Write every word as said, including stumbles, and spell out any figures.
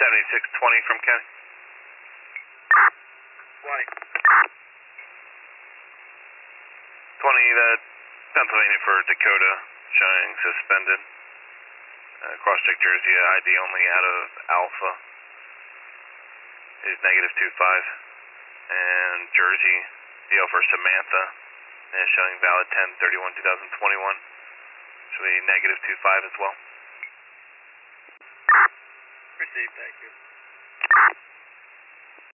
seventy-six twenty from County. twenty. twenty, uh, Pennsylvania for Dakota, showing suspended. Uh, cross-check Jersey, uh, I D only out of Alpha is negative two five. And Jersey, D L for Samantha, is showing valid ten thirty-one twenty twenty-one. Should be negative two five as well. Received, thank you.